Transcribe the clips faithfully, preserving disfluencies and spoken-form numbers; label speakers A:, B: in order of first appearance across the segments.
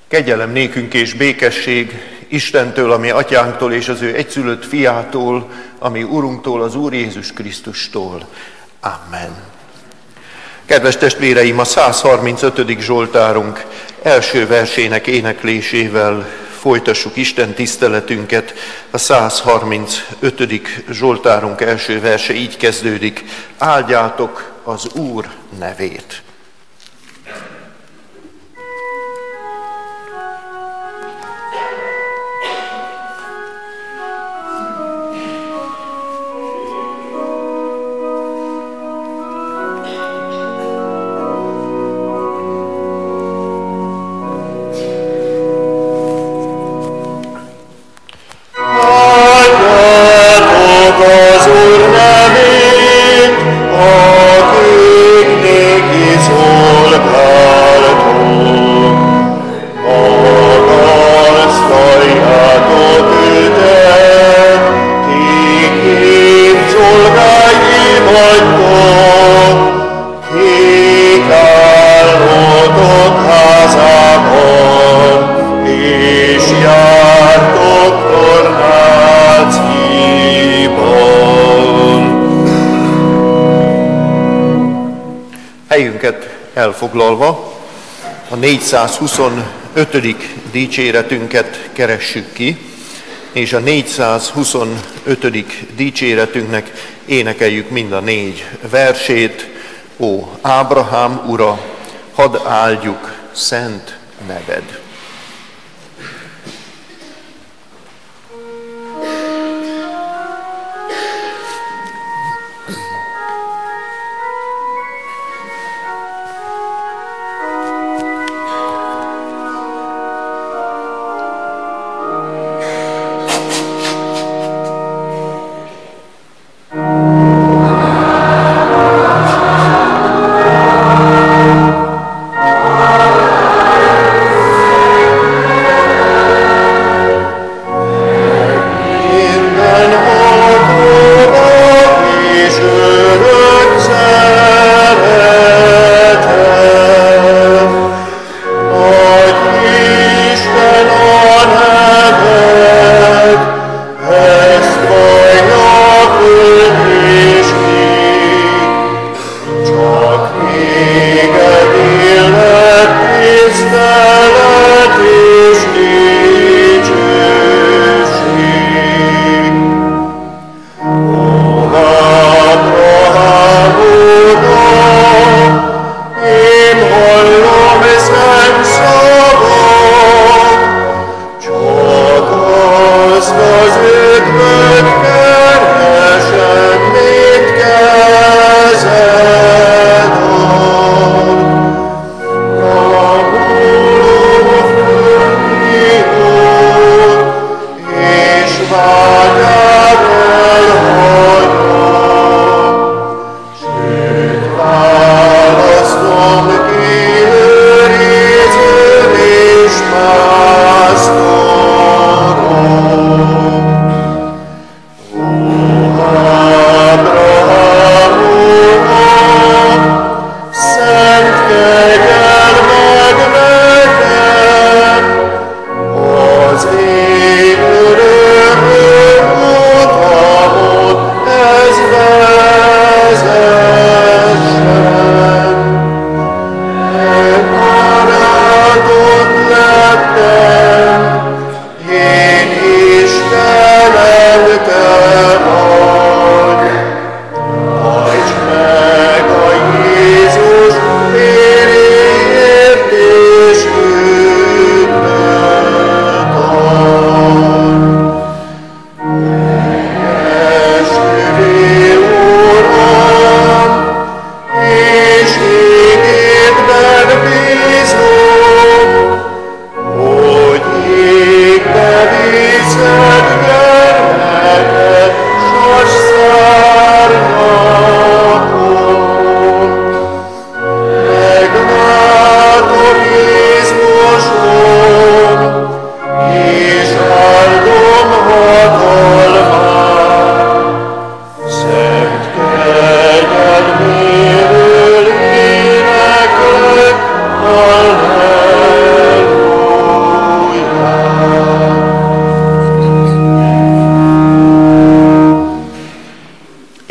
A: Kegyelem nékünk és békesség Istentől, ami atyánktól és az ő egyszülött fiától, ami Urunktól, az Úr Jézus Krisztustól. Amen. Kedves testvéreim, a száz harmincötödik Zsoltárunk első versének éneklésével folytassuk Isten tiszteletünket. A száz harmincötödik Zsoltárunk első verse így kezdődik: áldjátok az Úr nevét. Elfoglalva a négyszázhuszonötödik dicséretünket keressük ki, és a négyszázhuszonötödik dicséretünknek énekeljük mind a négy versét. Ó, Ábrahám ura, hadd áldjuk szent neved!
B: Amen.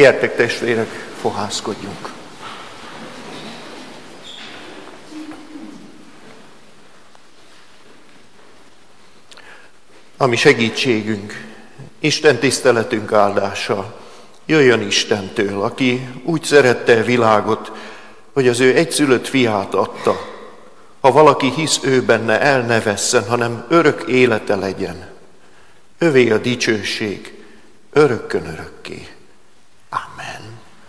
A: Gyertek testvérek, fohászkodjunk. Ami segítségünk, Isten tiszteletünk áldása jöjjön Istentől, aki úgy szerette a világot, hogy az ő egyszülött fiát adta. Ha valaki hisz ő benne, el ne vesszen, hanem örök élete legyen. Övé a dicsőség, örökkön örökké. Amen.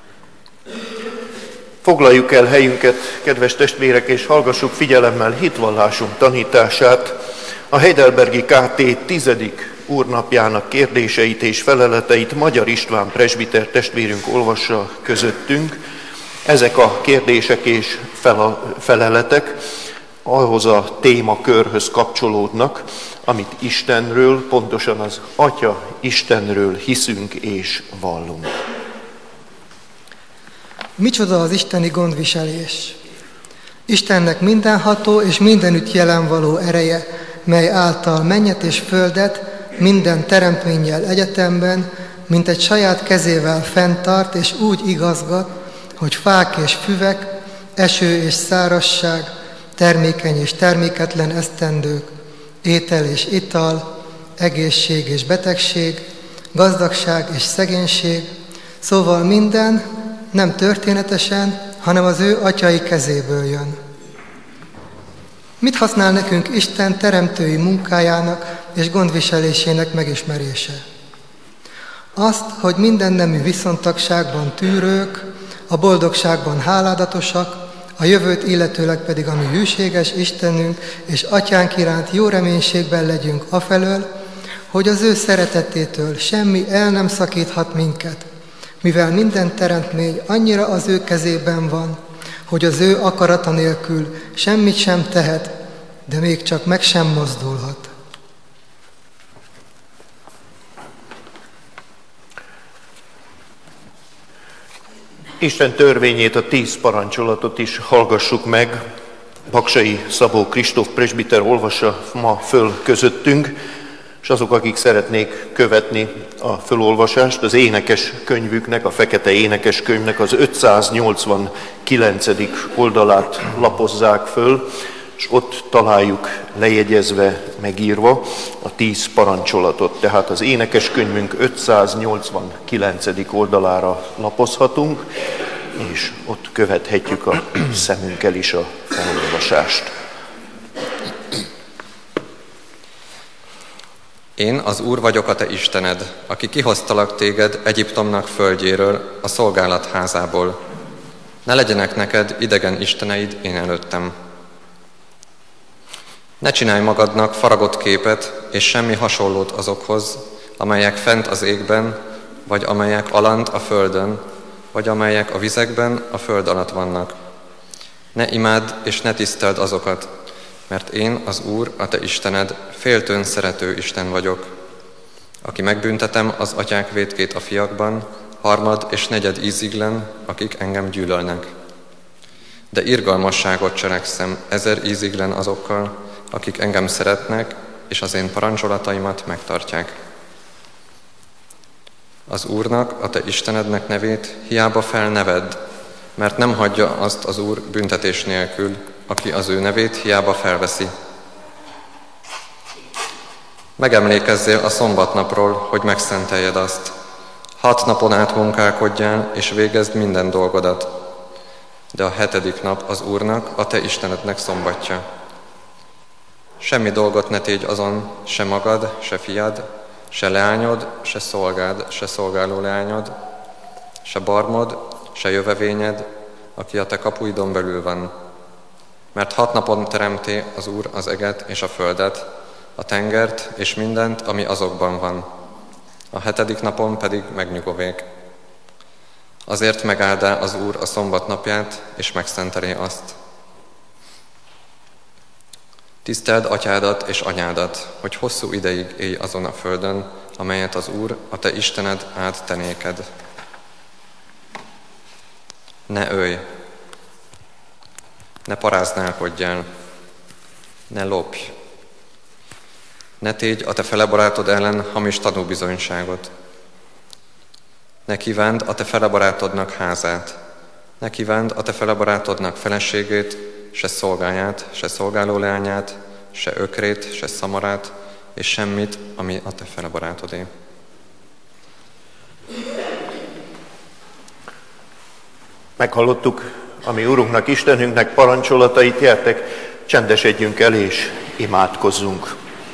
A: Foglaljuk el helyünket, kedves testvérek, és hallgassuk figyelemmel hitvallásunk tanítását, a Heidelbergi ká té tizedik úrnapjának kérdéseit és feleleteit Magyar István presbiter testvérünk olvassa közöttünk. Ezek a kérdések és feleletek ahhoz a témakörhöz kapcsolódnak, amit Istenről, pontosan az Atya Istenről hiszünk és vallunk.
B: Micsoda az isteni gondviselés? Istennek mindenható és mindenütt jelenvaló ereje, mely által mennyet és földet minden teremtménnyel egyetemben, mint egy saját kezével fenntart és úgy igazgat, hogy fák és füvek, eső és szárazság, termékeny és terméketlen esztendők, étel és ital, egészség és betegség, gazdagság és szegénység, szóval minden nem történetesen, hanem az ő atyai kezéből jön. Mit használ nekünk Isten teremtői munkájának és gondviselésének megismerése? Azt, hogy minden nemű viszontagságban tűrők, a boldogságban háládatosak, a jövőt illetőleg pedig a mi hűséges Istenünk és Atyánk iránt jó reménységben legyünk afelől, hogy az ő szeretetétől semmi el nem szakíthat minket, mivel minden teremtmény annyira az ő kezében van, hogy az ő akarata nélkül semmit sem tehet, de még csak meg sem mozdulhat.
A: Isten törvényét, a tíz parancsolatot is hallgassuk meg. Paksai Szabó Kristóf presbiter olvassa ma föl közöttünk, és azok, akik szeretnék követni a fölolvasást, az énekes könyvüknek, a fekete énekes könyvnek az ötszáznyolcvankilencedik oldalát lapozzák föl, és ott találjuk lejegyezve, megírva a tíz parancsolatot. Tehát az énekes könyvünk ötszáznyolcvankilencedik oldalára lapozhatunk, és ott követhetjük a szemünkkel is a felolvasást.
C: Én az Úr vagyok a te Istened, aki kihoztalak téged Egyiptomnak földjéről, a szolgálat házából. Ne legyenek neked idegen isteneid én előttem. Ne csinálj magadnak faragott képet, és semmi hasonlót azokhoz, amelyek fent az égben, vagy amelyek alant a földön, vagy amelyek a vizekben a föld alatt vannak. Ne imádd és ne tiszteld azokat, mert én, az Úr, a te Istened, féltőn szerető Isten vagyok, aki megbüntetem az atyák vétkét a fiakban, harmad és negyed íziglen, akik engem gyűlölnek. De irgalmasságot cselekszem ezer íziglen azokkal, akik engem szeretnek, és az én parancsolataimat megtartják. Az Úrnak, a te Istenednek nevét hiába felnevedd, mert nem hagyja azt az Úr büntetés nélkül, aki az ő nevét hiába felveszi. Megemlékezzél a szombatnapról, hogy megszenteljed azt. Hat napon át munkálkodjál, és végezd minden dolgodat. De a hetedik nap az Úrnak, a te Istenednek szombatja. Semmi dolgot ne tégy azon, se magad, se fiad, se leányod, se szolgád, se szolgáló leányod, se barmod, se jövevényed, aki a te kapuidon belül van. Mert hat napon teremté az Úr az eget és a földet, a tengert és mindent, ami azokban van. A hetedik napon pedig megnyugovék. Azért megáldá az Úr a szombat napját, és megszentelé azt. Tiszteld atyádat és anyádat, hogy hosszú ideig élj azon a földön, amelyet az Úr, a te Istened áld te néked. Ne ölj, ne paráználkodjál, ne lopj, ne tégy a te fele barátod ellen hamis tanúbizonyságot. Ne kívánd a te felebarátodnak házát. Ne kívánd a te felebarátodnak feleségét, se szolgáját, se szolgálóleányát, se ökrét, se szamarát, és semmit, ami a te felebarátodé.
A: Meghallottuk a mi Urunknak, Istenünknek parancsolatait, gyertek, csendesedjünk el és imádkozzunk.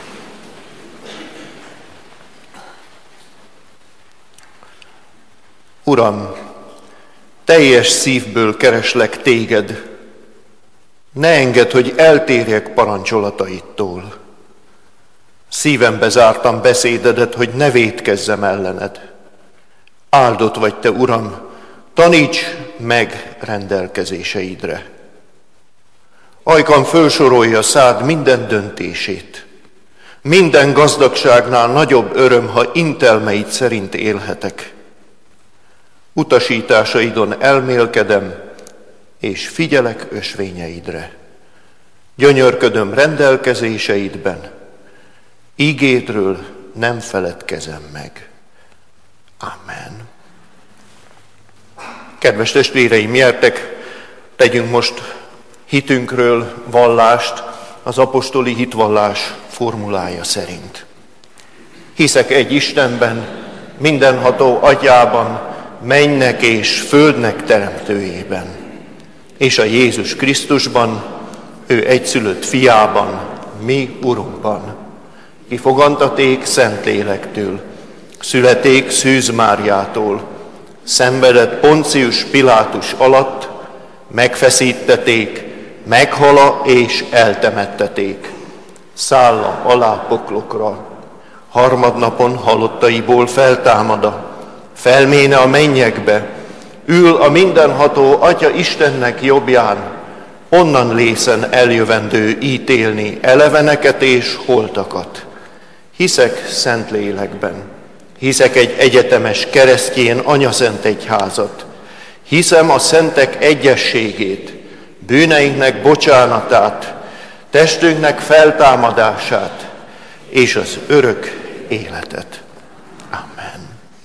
A: Uram, teljes szívből kereslek téged, ne engedd, hogy eltérjek parancsolataidtól. Szívembe zártam beszédedet, hogy ne vétkezzem ellened. Áldott vagy te, Uram, taníts meg rendelkezéseidre. Ajkam fölsorolja szád minden döntését. Minden gazdagságnál nagyobb öröm, ha intelmeid szerint élhetek. Utasításaidon elmélkedem, és figyelek ösvényeidre. Gyönyörködöm rendelkezéseidben, ígédről nem feledkezem meg. Amen. Kedves testvéreim, gyertek, tegyünk most hitünkről vallást az apostoli hitvallás formulája szerint. Hiszek egy Istenben, mindenható Atyában, mennynek és földnek teremtőjében, és a Jézus Krisztusban, ő egyszülött fiában, mi Urunkban, ki fogantaték Szentlélektől, születék Szűz Máriától, szenvedett Poncius Pilátus alatt, megfeszítették, meghala és eltemetteték, szálla alá poklokra, harmadnapon halottaiból feltámada, felméne a mennyekbe, ül a mindenható Atya Istennek jobbján, onnan lészen eljövendő ítélni eleveneket és holtakat. Hiszek Szentlélekben, hiszek egy egyetemes keresztjén anyaszent egyházat, hiszem a szentek egyességét, bűneinknek bocsánatát, testünknek feltámadását és az örök életet. Amen.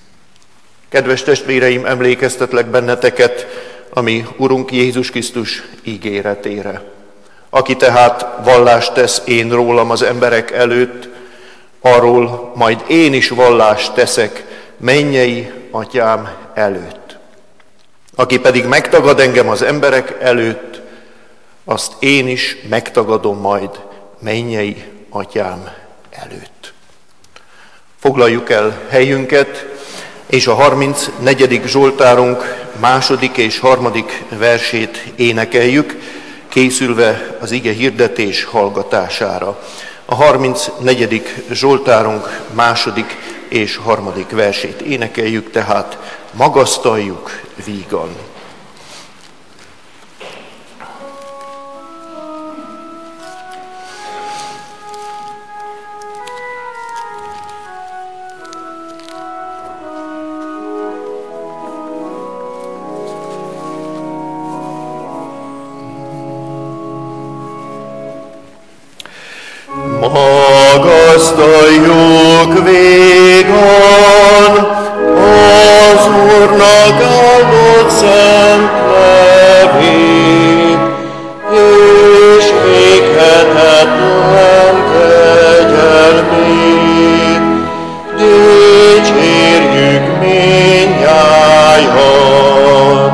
A: Kedves testvéreim, emlékeztetlek benneteket a mi Urunk Jézus Krisztus ígéretére. Aki tehát vallást tesz én rólam az emberek előtt, arról majd én is vallást teszek mennyei Atyám előtt. Aki pedig megtagad engem az emberek előtt, azt én is megtagadom majd mennyei Atyám előtt. Foglaljuk el helyünket, és a harmincnegyedik Zsoltárunk második és harmadik versét énekeljük, készülve az ige hirdetés hallgatására. A harmincnegyedik Zsoltárunk második és harmadik versét énekeljük, tehát magasztaljuk vígan. Magasztaljuk vígan az Úrnak áldott szent nevét, és véghetetlen kegyelmét. Dicsérjük mindnyájan,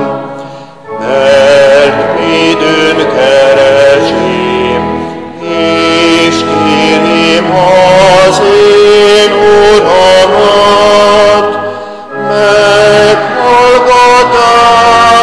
A: mert midőn keresím, és kérném az én Uramat, meghallgatás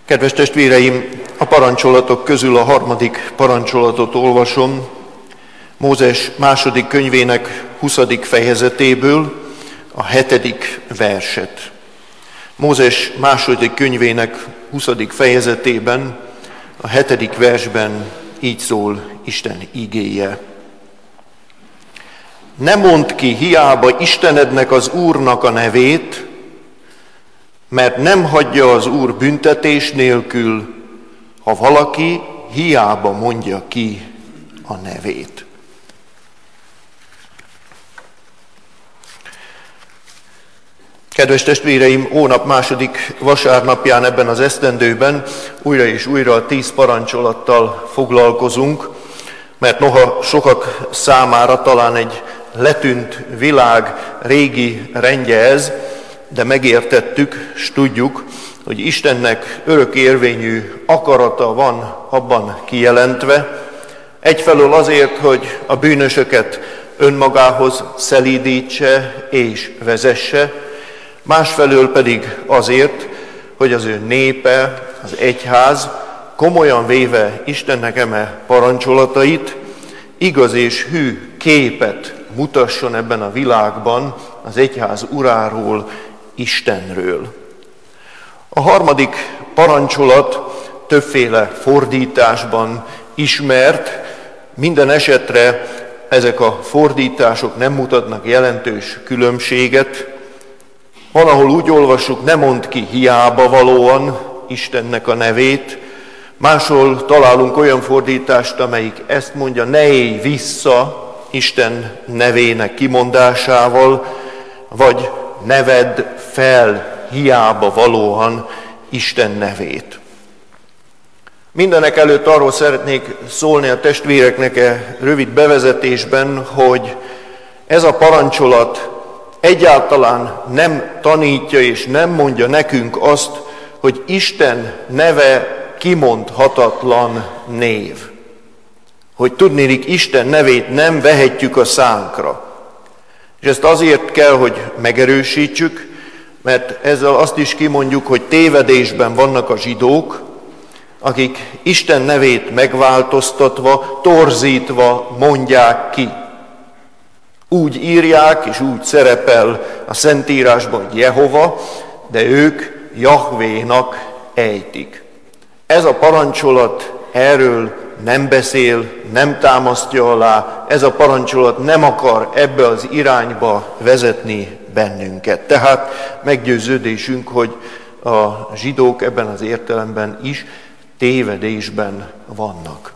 A: Kedves testvéreim, a parancsolatok közül a harmadik parancsolatot olvasom, Mózes második könyvének huszadik fejezetéből, a hetedik verset. Mózes második könyvének huszadik fejezetében, a hetedik versben így szól Isten igéje. Ne mondd ki hiába Istenednek, az Úrnak a nevét, mert nem hagyja az Úr büntetés nélkül, ha valaki hiába mondja ki a nevét. Kedves testvéreim, hónap második vasárnapján ebben az esztendőben újra és újra a tíz parancsolattal foglalkozunk, mert noha sokak számára talán egy letűnt világ régi rendje ez, de megértettük, s tudjuk, hogy Istennek örökérvényű akarata van abban kijelentve, egyfelől azért, hogy a bűnösöket önmagához szelídítse és vezesse, másfelől pedig azért, hogy az ő népe, az egyház komolyan véve Istennek eme parancsolatait, igaz és hű képet mutasson ebben a világban az egyház uráról, Istenről. A harmadik parancsolat többféle fordításban ismert, minden esetre ezek a fordítások nem mutatnak jelentős különbséget. Van, ahol úgy olvassuk, ne mondd ki hiába valóan Istennek a nevét, máshol találunk olyan fordítást, amelyik ezt mondja, ne élj vissza Isten nevének kimondásával, vagy ne vedd fel hiába valóan Isten nevét. Mindenek előtt arról szeretnék szólni a testvéreknek e rövid bevezetésben, hogy ez a parancsolat egyáltalán nem tanítja és nem mondja nekünk azt, hogy Isten neve kimondhatatlan név. Hogy tudniillik, Isten nevét nem vehetjük a szánkra. És ezt azért kell, hogy megerősítsük, mert ezzel azt is kimondjuk, hogy tévedésben vannak a zsidók, akik Isten nevét megváltoztatva, torzítva mondják ki. Úgy írják, és úgy szerepel a Szentírásban, hogy Jehova, de ők Jahvénak ejtik. Ez a parancsolat erről nem beszél, nem támasztja alá, ez a parancsolat nem akar ebbe az irányba vezetni bennünket. Tehát meggyőződésünk, hogy a zsidók ebben az értelemben is tévedésben vannak.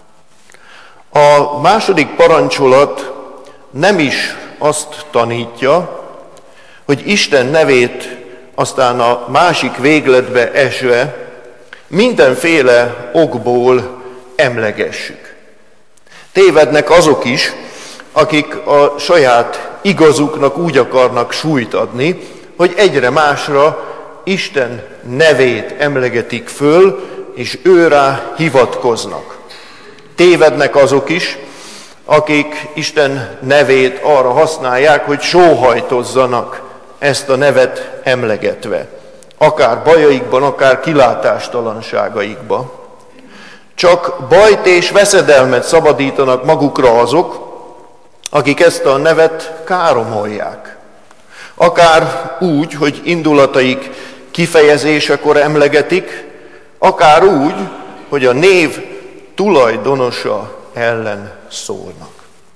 A: A második parancsolat nem is azt tanítja, hogy Isten nevét aztán a másik végletbe esve mindenféle okból emlegessük. Tévednek azok is, akik a saját igazuknak úgy akarnak súlyt adni, hogy egyre másra Isten nevét emlegetik föl, és őrá hivatkoznak. Tévednek azok is, akik Isten nevét arra használják, hogy sóhajtozzanak ezt a nevet emlegetve. Akár bajaikban, akár kilátástalanságaikban. Csak bajt és veszedelmet szabadítanak magukra azok, akik ezt a nevet káromolják. Akár úgy, hogy indulataik kifejezésekor emlegetik, akár úgy, hogy a név tulajdonosa ellen szólnak.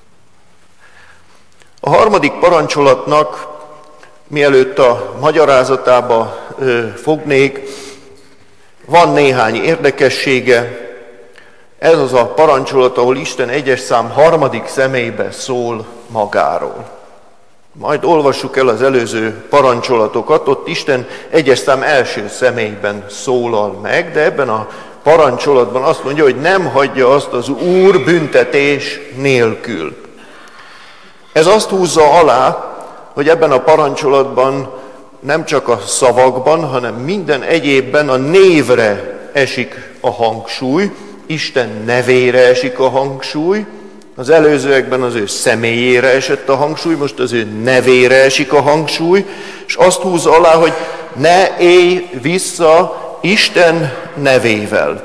A: A harmadik parancsolatnak, mielőtt a magyarázatába ö, fognék, van néhány érdekessége. Ez az a parancsolat, ahol Isten egyes szám harmadik személybe szól magáról. Majd olvassuk el az előző parancsolatokat, ott Isten egyes szám első személyben szólal meg, de ebben a parancsolatban azt mondja, hogy nem hagyja azt az Úr büntetés nélkül. Ez azt húzza alá, hogy ebben a parancsolatban nem csak a szavakban, hanem minden egyébben a névre esik a hangsúly, Isten nevére esik a hangsúly, az előzőekben az ő személyére esett a hangsúly, most az ő nevére esik a hangsúly, és azt húzza alá, hogy ne élj vissza Isten nevével.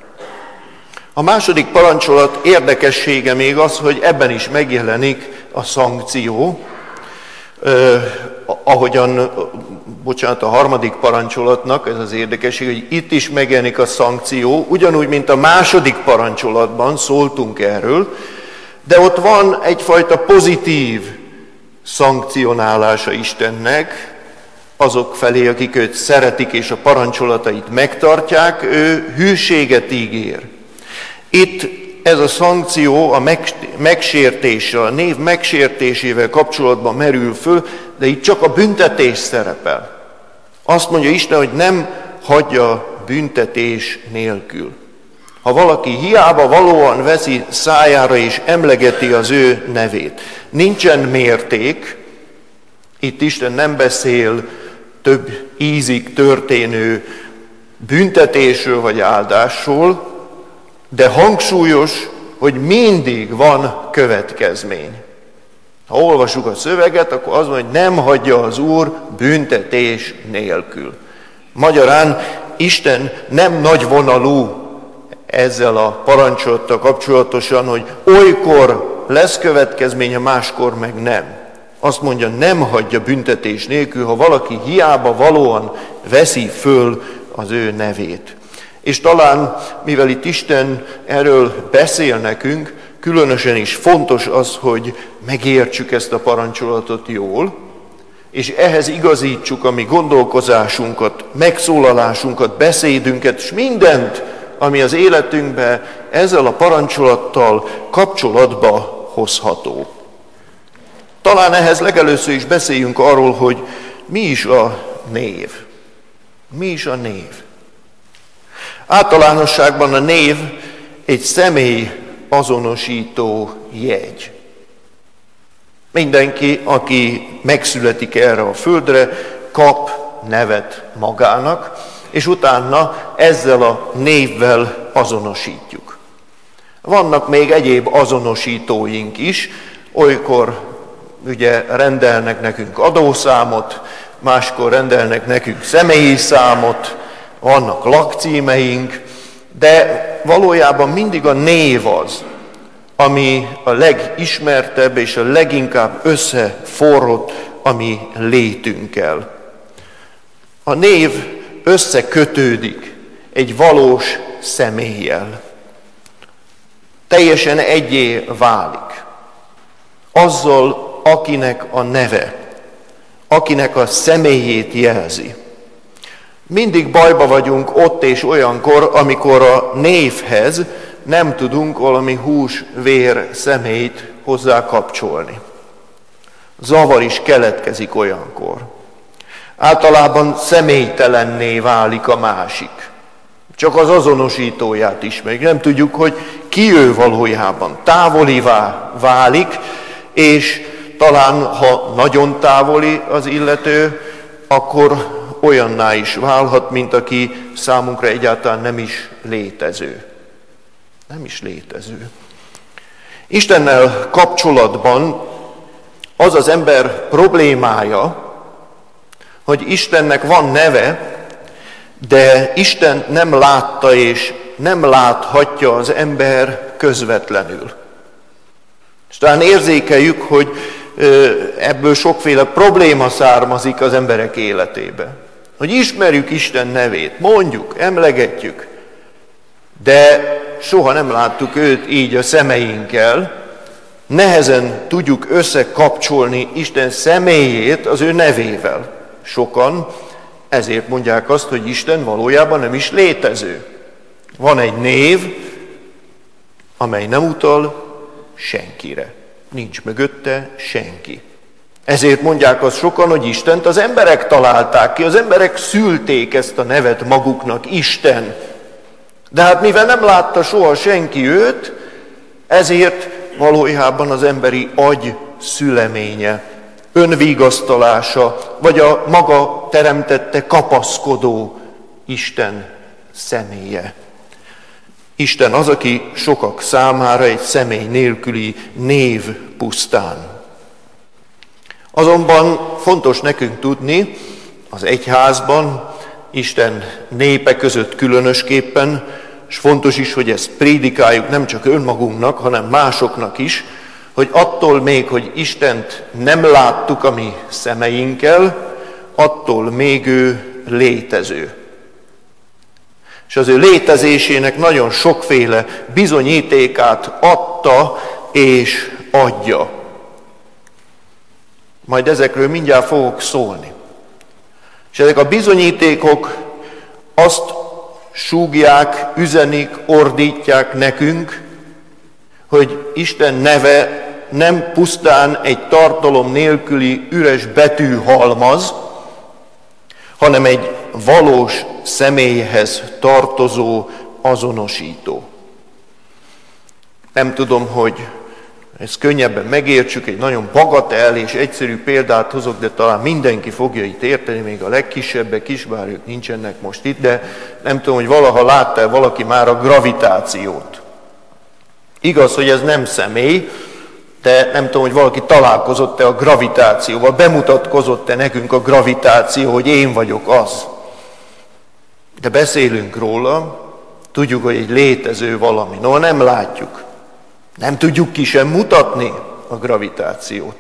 A: A második parancsolat érdekessége még az, hogy ebben is megjelenik a szankció, eh, ahogyan, bocsánat, a harmadik parancsolatnak ez az érdekesség, hogy itt is megjelenik a szankció, ugyanúgy, mint a második parancsolatban szóltunk erről, de ott van egyfajta pozitív szankcionálása Istennek, azok felé, akik őt szeretik és a parancsolatait megtartják, ő hűséget ígér. Itt ez a szankció a megsértéssel, a név megsértésével kapcsolatban merül föl, de itt csak a büntetés szerepel. Azt mondja Isten, hogy nem hagyja büntetés nélkül. Ha valaki hiába valóan veszi szájára és emlegeti az ő nevét, nincsen mérték, itt Isten nem beszél több ízig történő büntetésről vagy áldásról, de hangsúlyos, hogy mindig van következmény. Ha olvasjuk a szöveget, akkor az van, hogy nem hagyja az Úr büntetés nélkül. Magyarán Isten nem nagyvonalú ezzel a parancsolattal kapcsolatosan, hogy olykor lesz következménye, máskor meg nem. Azt mondja, nem hagyja büntetés nélkül, ha valaki hiába valóan veszi föl az ő nevét. És talán, mivel itt Isten erről beszél nekünk, különösen is fontos az, hogy megértsük ezt a parancsolatot jól, és ehhez igazítsuk a mi gondolkozásunkat, megszólalásunkat, beszédünket, és mindent, ami az életünkbe ezzel a parancsolattal kapcsolatba hozható. Talán ehhez legelőször is beszéljünk arról, hogy mi is a név. Mi is a név? Általánosságban a név egy személy azonosító jegy. Mindenki, aki megszületik erre a földre, kap nevet magának, és utána ezzel a névvel azonosítjuk. Vannak még egyéb azonosítóink is, olykor ugye rendelnek nekünk adószámot, máskor rendelnek nekünk személyi számot, vannak lakcímeink, de valójában mindig a név az, ami a legismertebb és a leginkább összeforrott a mi létünkkel. A név összekötődik egy valós személlyel. Teljesen egyé válik. Azzal, akinek a neve, akinek a személyét jelzi. Mindig bajba vagyunk ott és olyankor, amikor a névhez nem tudunk valami hús-vér személyt hozzá kapcsolni. Zavar is keletkezik olyankor. Általában személytelenné válik a másik. Csak az azonosítóját ismerjük. Nem tudjuk, hogy ki ő valójában. Távolivá válik, és talán, ha nagyon távoli az illető, akkor olyanná is válhat, mint aki számunkra egyáltalán nem is létező. Nem is létező. Istennel kapcsolatban az az ember problémája, hogy Istennek van neve, de Isten nem látta és nem láthatja az ember közvetlenül. És talán érzékeljük, hogy ebből sokféle probléma származik az emberek életébe. Hogy ismerjük Isten nevét, mondjuk, emlegetjük, de soha nem láttuk őt így a szemeinkkel, nehezen tudjuk összekapcsolni Isten személyét az ő nevével. Sokan ezért mondják azt, hogy Isten valójában nem is létező. Van egy név, amely nem utal senkire. Nincs mögötte senki. Ezért mondják azt sokan, hogy Istent az emberek találták ki, az emberek szülték ezt a nevet maguknak, Isten. De hát mivel nem látta soha senki őt, ezért valójában az emberi agy szüleménye, önvigasztalása, vagy a maga teremtette kapaszkodó Isten személye. Isten az, aki sokak számára egy személy nélküli név pusztán. Azonban fontos nekünk tudni az egyházban, Isten népe között különösképpen, és fontos is, hogy ezt prédikáljuk nem csak önmagunknak, hanem másoknak is, hogy attól még, hogy Istent nem láttuk a mi szemeinkkel, attól még ő létező. És az ő létezésének nagyon sokféle bizonyítékát adta és adja. Majd ezekről mindjárt fogok szólni. És ezek a bizonyítékok azt súgják, üzenik, ordítják nekünk, hogy Isten neve nem pusztán egy tartalom nélküli üres betűhalmaz, hanem egy valós személyhez tartozó azonosító. Nem tudom, hogy ezt könnyebben megértsük, egy nagyon bagatel és egyszerű példát hozok, de talán mindenki fogja itt érteni, még a legkisebbek, kisbár nincsenek most itt, de nem tudom, hogy valaha látta valaki már a gravitációt. Igaz, hogy ez nem személy, de nem tudom, hogy valaki találkozott-e a gravitációval, bemutatkozott-e nekünk a gravitáció, hogy én vagyok az. De beszélünk róla, tudjuk, hogy egy létező valami. No, nem látjuk. Nem tudjuk ki sem mutatni a gravitációt.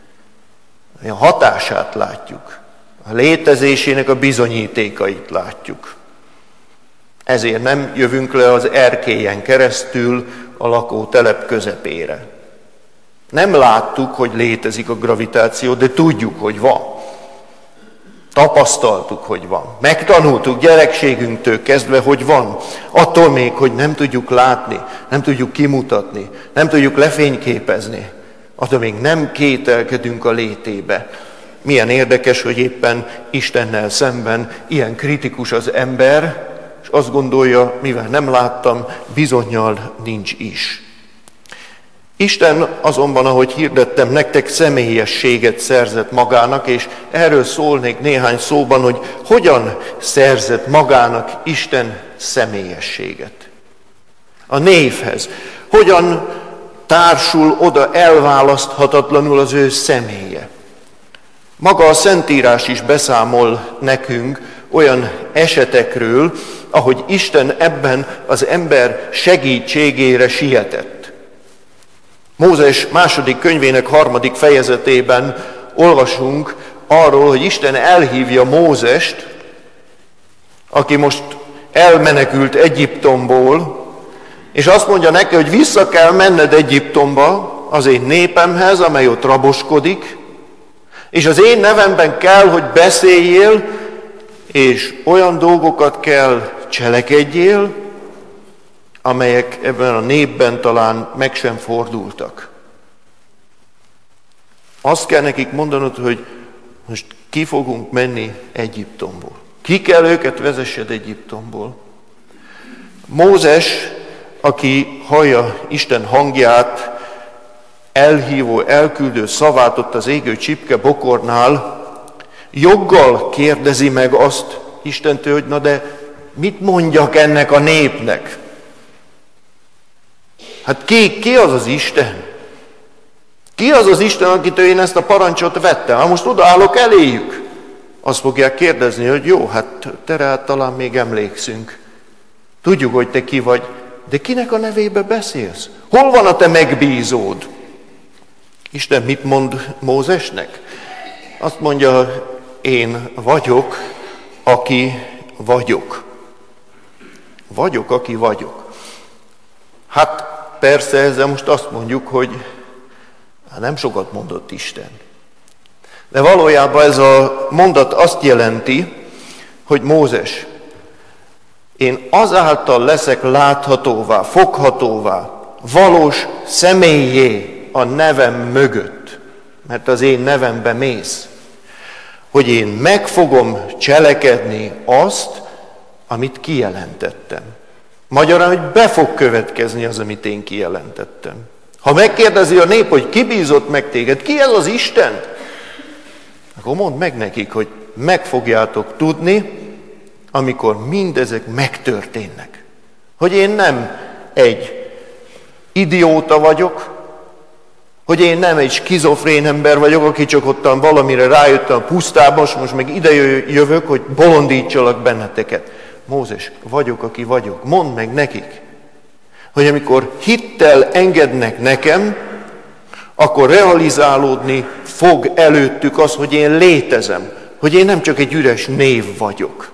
A: A hatását látjuk. A létezésének a bizonyítékait látjuk. Ezért nem jövünk le az erkélyen keresztül a lakótelep közepére. Nem láttuk, hogy létezik a gravitáció, de tudjuk, hogy van. Tapasztaltuk, hogy van. Megtanultuk gyerekségünktől kezdve, hogy van. Attól még, hogy nem tudjuk látni, nem tudjuk kimutatni, nem tudjuk lefényképezni. Attól még nem kételkedünk a létébe. Milyen érdekes, hogy éppen Istennel szemben ilyen kritikus az ember, és azt gondolja, mivel nem láttam, bizonnyal nincs is. Isten azonban, ahogy hirdettem, nektek személyességet szerzett magának, és erről szólnék néhány szóban, hogy hogyan szerzett magának Isten személyességet. A névhez. Hogyan társul oda elválaszthatatlanul az ő személye. Maga a Szentírás is beszámol nekünk olyan esetekről, ahogy Isten ebben az ember segítségére sietett. Mózes második könyvének harmadik fejezetében olvasunk arról, hogy Isten elhívja Mózest, aki most elmenekült Egyiptomból, és azt mondja neki, hogy vissza kell menned Egyiptomba az én népemhez, amely ott raboskodik, és az én nevemben kell, hogy beszéljél, és olyan dolgokat kell cselekedjél, amelyek ebben a népben talán meg sem fordultak. Azt kell nekik mondanod, hogy most ki fogunk menni Egyiptomból. Ki kell őket vezessed Egyiptomból. Mózes, aki hallja Isten hangját, elhívó, elküldő szavát ott az égő csipke bokornál, joggal kérdezi meg azt Istentől, hogy na de mit mondjak ennek a népnek? Hát ki, ki az az Isten? Ki az az Isten, akitől én ezt a parancsot vettem? Ha most odaállok eléjük, azt fogják kérdezni, hogy jó, hát te rád talán még emlékszünk. Tudjuk, hogy te ki vagy, de kinek a nevébe beszélsz? Hol van a te megbízód? Isten mit mond Mózesnek? Azt mondja, én vagyok, aki vagyok. Vagyok, aki vagyok. Hát persze ezzel most azt mondjuk, hogy hát nem sokat mondott Isten. De valójában ez a mondat azt jelenti, hogy Mózes, én azáltal leszek láthatóvá, foghatóvá, valós személyé a nevem mögött, mert az én nevembe mész, hogy én meg fogom cselekedni azt, amit kijelentettem. Magyarán, hogy be fog következni az, amit én kijelentettem. Ha megkérdezi a nép, hogy ki bízott meg téged, ki ez az Isten? Akkor mondd meg nekik, hogy meg fogjátok tudni, amikor mindezek megtörténnek. Hogy én nem egy idióta vagyok, Hogy én nem egy skizofrén ember vagyok, aki csak ottan valamire rájöttem a pusztában, most, most meg ide jövök, hogy bolondítsalak benneteket. Mózes, vagyok, aki vagyok. Mondd meg nekik, hogy amikor hittel engednek nekem, akkor realizálódni fog előttük az, hogy én létezem, hogy én nem csak egy üres név vagyok.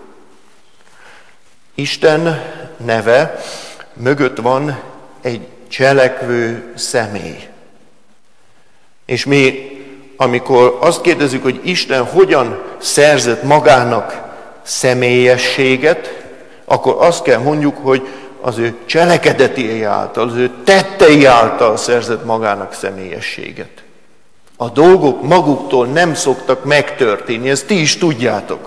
A: Isten neve mögött van egy cselekvő személy. És mi, amikor azt kérdezzük, hogy Isten hogyan szerzett magának személyességet, akkor azt kell mondjuk, hogy az ő cselekedetei által, az ő tettei által szerzett magának személyességet. A dolgok maguktól nem szoktak megtörténni, ezt ti is tudjátok.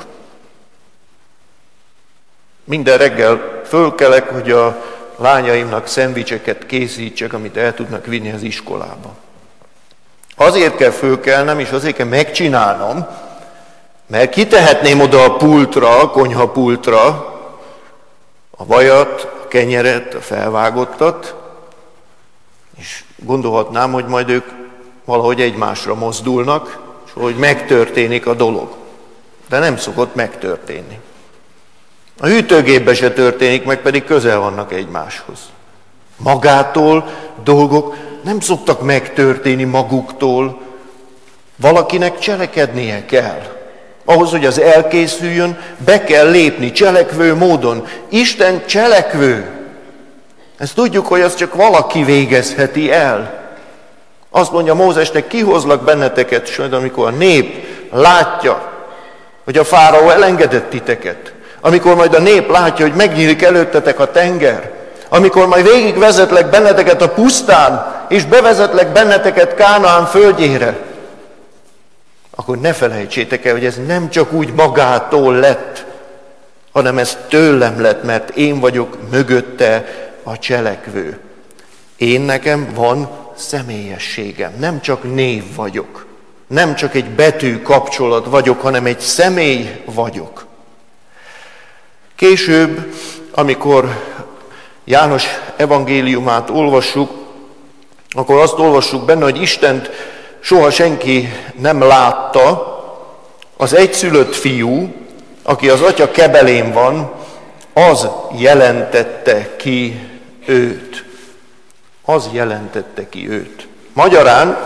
A: Minden reggel fölkelek, hogy a lányaimnak szendvicseket készítsek, amit el tudnak vinni az iskolába. Azért kell fölkelnem, és azért kell megcsinálnom, mert kitehetném oda a pultra, a konyhapultra a vajat, a kenyeret, a felvágottat, és gondolhatnám, hogy majd ők valahogy egymásra mozdulnak, és hogy megtörténik a dolog. De nem szokott megtörténni. A hűtőgépben se történik meg, pedig közel vannak egymáshoz. Magától dolgok nem szoktak megtörténni maguktól. Valakinek cselekednie kell. Ahhoz, hogy az elkészüljön, be kell lépni cselekvő módon. Isten cselekvő. Ezt tudjuk, hogy azt csak valaki végezheti el. Azt mondja Mózesnek, kihozlak benneteket, és amikor a nép látja, hogy a fáraó elengedett titeket, amikor majd a nép látja, hogy megnyílik előttetek a tenger, amikor majd végigvezetlek benneteket a pusztán, és bevezetlek benneteket Kánaán földjére, akkor ne felejtsétek el, hogy ez nem csak úgy magától lett, hanem ez tőlem lett, mert én vagyok mögötte a cselekvő. Én nekem van személyességem, nem csak név vagyok, nem csak egy betű kapcsolat vagyok, hanem egy személy vagyok. Később, amikor János evangéliumát olvassuk, akkor azt olvassuk benne, hogy Istent soha senki nem látta, az egyszülött fiú, aki az atya kebelén van, az jelentette ki őt. Az jelentette ki őt. Magyarán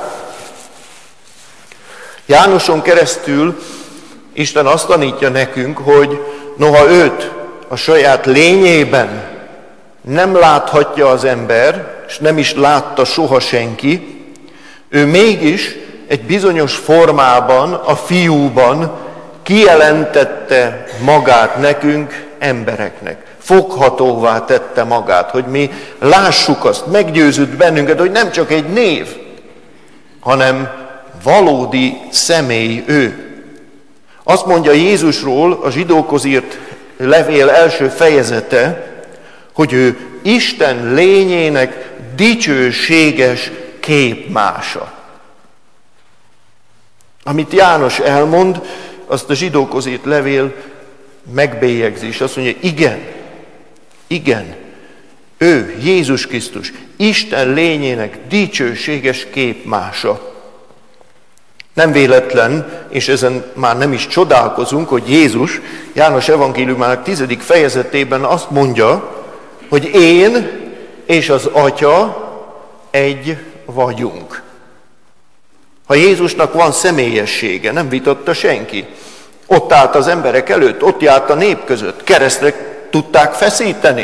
A: Jánoson keresztül Isten azt tanítja nekünk, hogy noha őt a saját lényében nem láthatja az ember, és nem is látta soha senki, ő mégis egy bizonyos formában, a fiúban kijelentette magát nekünk, embereknek. Foghatóvá tette magát, hogy mi lássuk azt, meggyőzött bennünket, hogy nem csak egy név, hanem valódi személy ő. Azt mondja Jézusról a zsidókhoz írt levél első fejezete, hogy ő Isten lényének dicsőséges képmása. Amit János elmond, azt a zsidókhoz írt levél megbélyegzi, és azt mondja, igen, igen, ő, Jézus Krisztus, Isten lényének dicsőséges képmása. Nem véletlen, és ezen már nem is csodálkozunk, hogy Jézus János evangéliumának tizedik fejezetében azt mondja, hogy én és az Atya egy vagyunk. Ha Jézusnak van személyessége, nem vitatta senki. Ott állt az emberek előtt, ott járt a nép között, keresztre tudták feszíteni.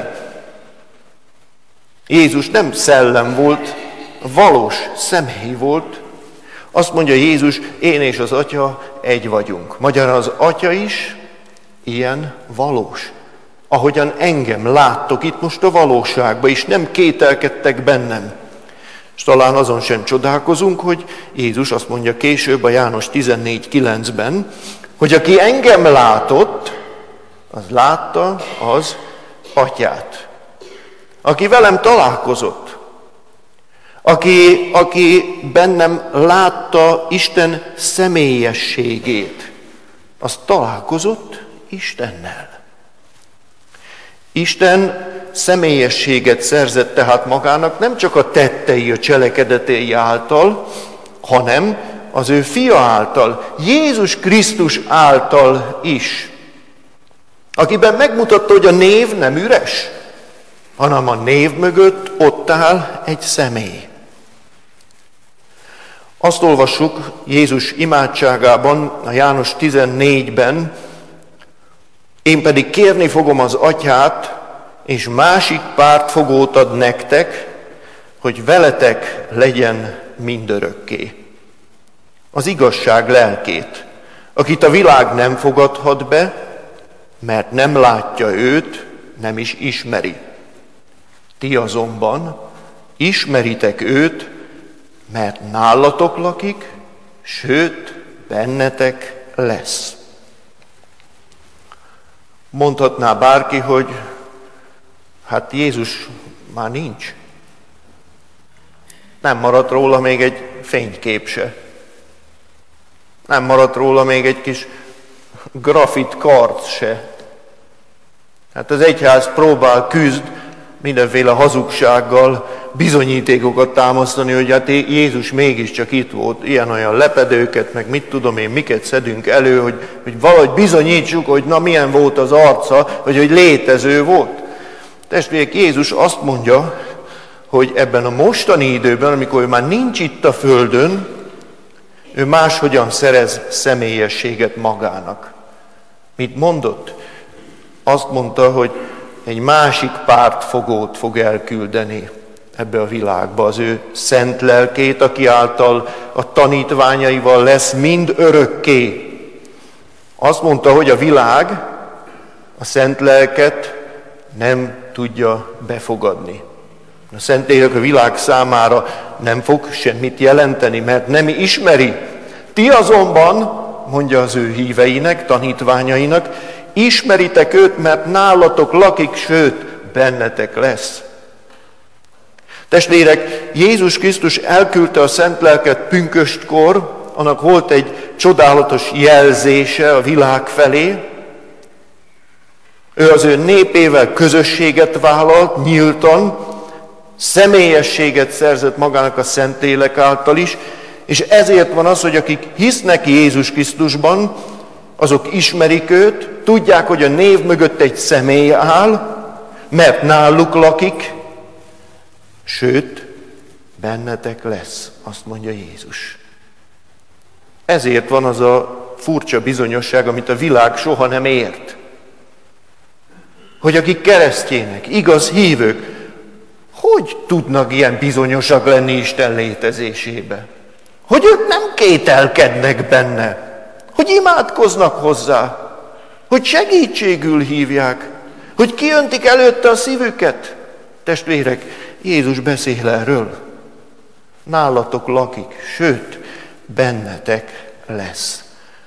A: Jézus nem szellem volt, valós személy volt. Azt mondja Jézus, én és az Atya egy vagyunk. Magyarán az Atya is ilyen valós. Ahogyan engem láttok itt most a valóságban, és nem kételkedtek bennem. És talán azon sem csodálkozunk, hogy Jézus azt mondja később a János tizennégy kilencben, hogy aki engem látott, az látta az Atyát. Aki velem találkozott, aki, aki bennem látta Isten személyességét, az találkozott Istennel. Isten személyességet szerzett tehát magának, nem csak a tettei, a cselekedetei által, hanem az ő fia által, Jézus Krisztus által is. Akiben megmutatta, hogy a név nem üres, hanem a név mögött ott áll egy személy. Azt olvassuk Jézus imádságában, a János tizennégyben, én pedig kérni fogom az Atyát, és másik pártfogót ad nektek, hogy veletek legyen mindörökké. Az igazság lelkét, akit a világ nem fogadhat be, mert nem látja őt, nem is ismeri. Ti azonban ismeritek őt, mert nálatok lakik, sőt, bennetek lesz. Mondhatná bárki, hogy hát Jézus már nincs. Nem maradt róla még egy fénykép se. Nem maradt róla még egy kis grafit kard se. Hát az egyház próbál, küzd mindenféle hazugsággal, bizonyítékokat támasztani, hogy hát Jézus mégiscsak itt volt, ilyen-olyan lepedőket, meg mit tudom én, miket szedünk elő, hogy, hogy valahogy bizonyítsuk, hogy na milyen volt az arca, vagy hogy létező volt. Testvérek, Jézus azt mondja, hogy ebben a mostani időben, amikor ő már nincs itt a földön, ő máshogyan szerez személyességet magának. Mit mondott? Azt mondta, hogy egy másik pártfogót fog elküldeni ebbe a világba, az ő szent lelkét, aki által a tanítványaival lesz mind örökké. Azt mondta, hogy a világ a szent lelket nem tudja befogadni. A Szentlélek a világ számára nem fog semmit jelenteni, mert nem ismeri. Ti azonban, mondja az ő híveinek, tanítványainak, ismeritek őt, mert nálatok lakik, sőt, bennetek lesz. Testvérek, Jézus Krisztus elküldte a szent lelket pünköstkor, annak volt egy csodálatos jelzése a világ felé. Ő az ő népével közösséget vállalt, nyíltan, személyességet szerzett magának a Szentlélek által is, és ezért van az, hogy akik hisznek Jézus Krisztusban, azok ismerik őt, tudják, hogy a név mögött egy személy áll, mert náluk lakik, sőt, bennetek lesz, azt mondja Jézus. Ezért van az a furcsa bizonyosság, amit a világ soha nem ért. Hogy akik keresztjének, igaz hívők, hogy tudnak ilyen bizonyosak lenni Isten létezésébe? Hogy ők nem kételkednek benne, hogy imádkoznak hozzá, hogy segítségül hívják, hogy kiöntik előtte a szívüket. Testvérek, Jézus beszél erről. Nálatok lakik, sőt, bennetek lesz.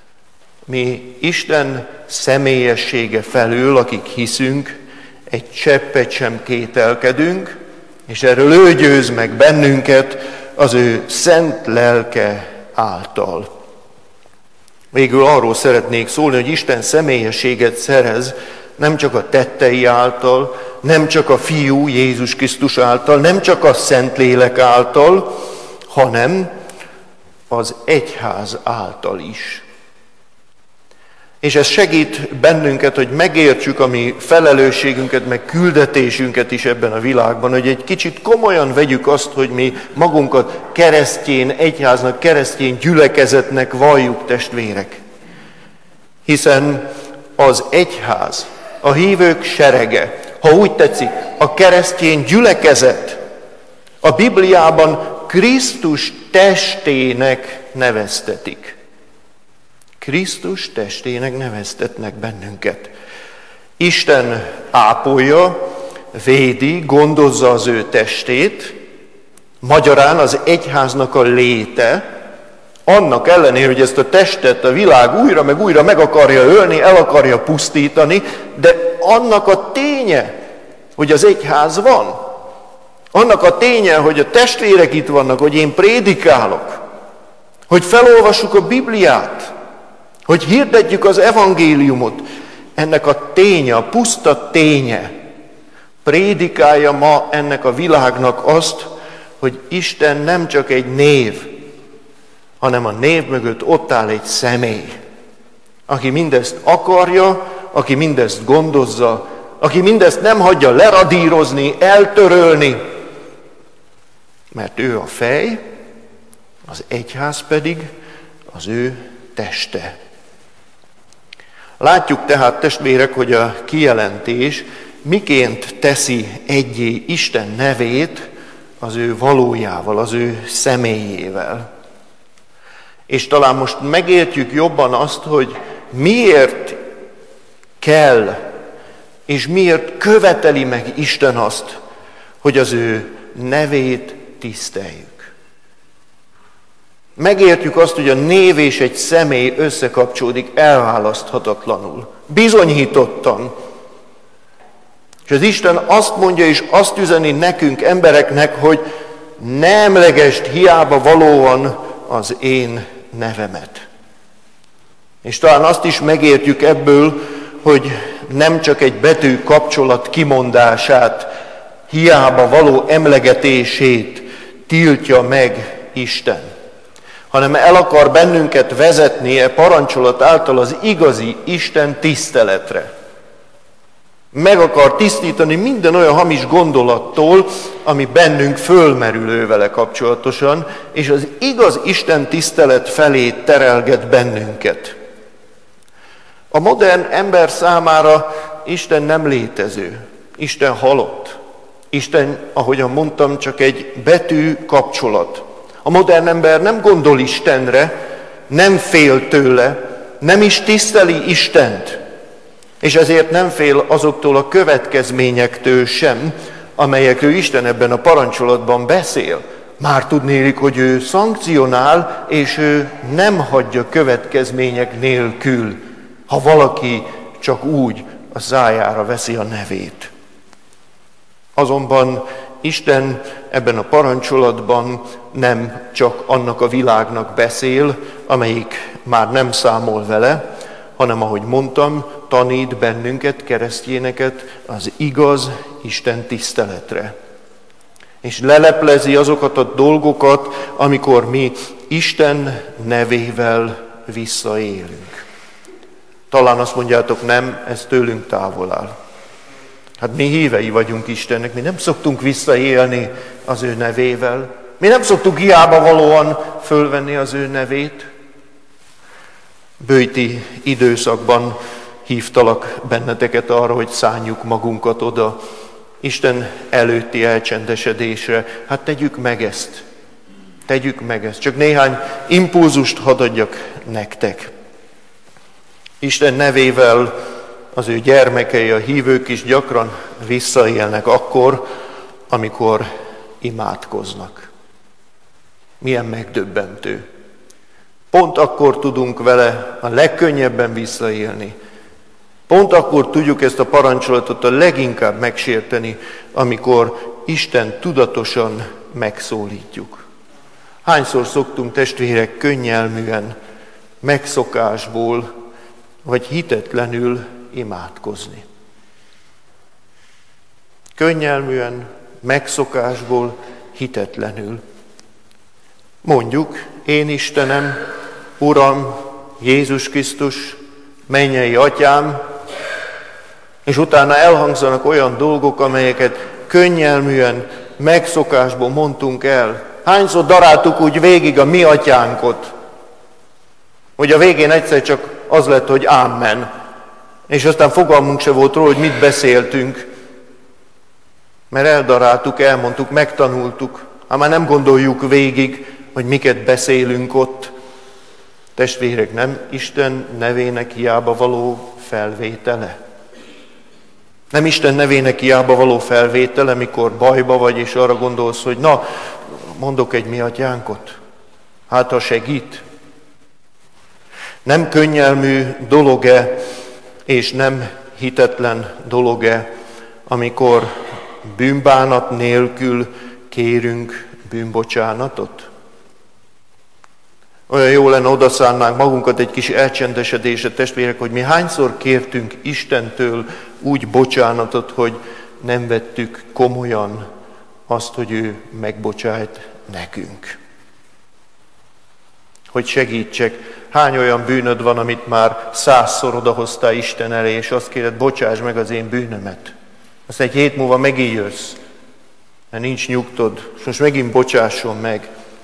A: Mi Isten személyessége felől, akik hiszünk, egy cseppet sem kételkedünk, és erről ő győz meg bennünket az ő szent lelke által. Végül arról szeretnék szólni, hogy Isten személyességet szerez nem csak a tettei által, nem csak a Fiú Jézus Krisztus által, nem csak a Szentlélek által, hanem az egyház által is. És ez segít bennünket, hogy megértsük a mi felelősségünket, meg küldetésünket is ebben a világban, hogy egy kicsit komolyan vegyük azt, hogy mi magunkat keresztény egyháznak, keresztény gyülekezetnek valljuk, testvérek. Hiszen az egyház, a hívők serege, ha úgy tetszik, a keresztény gyülekezet a Bibliában Krisztus testének neveztetik. Krisztus testének neveztetnek bennünket. Isten ápolja, védi, gondozza az ő testét, magyarán az egyháznak a léte, annak ellenére, hogy ezt a testet a világ újra meg újra meg akarja ölni, el akarja pusztítani, de annak a ténye, hogy az egyház van, annak a ténye, hogy a testvérek itt vannak, hogy én prédikálok, hogy felolvassuk a Bibliát, hogy hirdetjük az evangéliumot, ennek a ténye, a puszta ténye, prédikálja ma ennek a világnak azt, hogy Isten nem csak egy név, hanem a név mögött ott áll egy személy, aki mindezt akarja, aki mindezt gondozza, aki mindezt nem hagyja leradírozni, eltörölni, mert ő a fej, az egyház pedig az ő teste. Látjuk tehát, testvérek, hogy a kijelentés miként teszi egyé Isten nevét az ő valójával, az ő személyével. És talán most megértjük jobban azt, hogy miért kell, és miért követeli meg Isten azt, hogy az ő nevét tiszteljük. Megértjük azt, hogy a név és egy személy összekapcsolódik elválaszthatatlanul, bizonyítottan. És az Isten azt mondja és azt üzeni nekünk, embereknek, hogy ne emlegesd hiába valóan az én nevemet. És talán azt is megértjük ebből, hogy nem csak egy betű kapcsolat kimondását, hiába való emlegetését tiltja meg Isten, hanem el akar bennünket vezetni e parancsolat által az igazi Isten tiszteletre. Meg akar tisztítani minden olyan hamis gondolattól, ami bennünk fölmerül ő vele kapcsolatosan, és az igaz Isten tisztelet felé terelget bennünket. A modern ember számára Isten nem létező, Isten halott. Isten, ahogyan mondtam, csak egy betű kapcsolat. A modern ember nem gondol Istenre, nem fél tőle, nem is tiszteli Istent, és ezért nem fél azoktól a következményektől sem, amelyekről Isten ebben a parancsolatban beszél. Már tudnélik, hogy ő szankcionál, és ő nem hagyja következmények nélkül, ha valaki csak úgy a szájára veszi a nevét. Azonban Isten ebben a parancsolatban nem csak annak a világnak beszél, amelyik már nem számol vele, hanem ahogy mondtam, tanít bennünket, keresztjéneket az igaz Isten tiszteletre. És leleplezi azokat a dolgokat, amikor mi Isten nevével visszaélünk. Talán azt mondjátok, nem, ez tőlünk távol áll. Hát mi hívei vagyunk Istennek, mi nem szoktunk visszaélni az ő nevével. Mi nem szoktuk hiába valóan fölvenni az ő nevét. Böjti időszakban hívtalak benneteket arra, hogy szánjuk magunkat oda Isten előtti elcsendesedésre. Hát tegyük meg ezt. Tegyük meg ezt. Csak néhány impulzust hadd adjak nektek. Isten nevével az ő gyermekei, a hívők is gyakran visszaélnek akkor, amikor imádkoznak. Milyen megdöbbentő. Pont akkor tudunk vele a legkönnyebben visszaélni. Pont akkor tudjuk ezt a parancsolatot a leginkább megsérteni, amikor Isten tudatosan megszólítjuk. Hányszor szoktunk, testvérek, könnyelműen, megszokásból, vagy hitetlenül imádkozni. Könnyelműen, megszokásból, hitetlenül. Mondjuk, én Istenem, Uram, Jézus Krisztus, mennyei Atyám, és utána elhangzanak olyan dolgok, amelyeket könnyelműen, megszokásból mondtunk el. Hányszor daráltuk úgy végig a mi atyánkot, hogy a végén egyszer csak az lett, hogy ámen. És aztán fogalmunk se volt róla, hogy mit beszéltünk. Mert eldaráltuk, elmondtuk, megtanultuk. Ha már nem gondoljuk végig, hogy miket beszélünk ott. Testvérek, nem Isten nevének hiába való felvétele. Nem Isten nevének hiába való felvétele, mikor bajba vagy, és arra gondolsz, hogy na, mondok egy mi atyánkot. Hát, ha segít. Nem könnyelmű dolog-e, és nem hitetlen dolog-e, amikor bűnbánat nélkül kérünk bűnbocsánatot? Olyan jó lenne, odaszánnánk magunkat egy kis elcsendesedésre, testvérek, hogy mi hányszor kértünk Istentől úgy bocsánatot, hogy nem vettük komolyan azt, hogy ő megbocsájt nekünk. Hogy segítsek, hány olyan bűnöd van, amit már százszor odahoztál Isten elé, és azt kéred, bocsáss meg az én bűnömet. Azt egy hét múlva megint jössz, mert nincs nyugtod, és most megint bocsásson meg.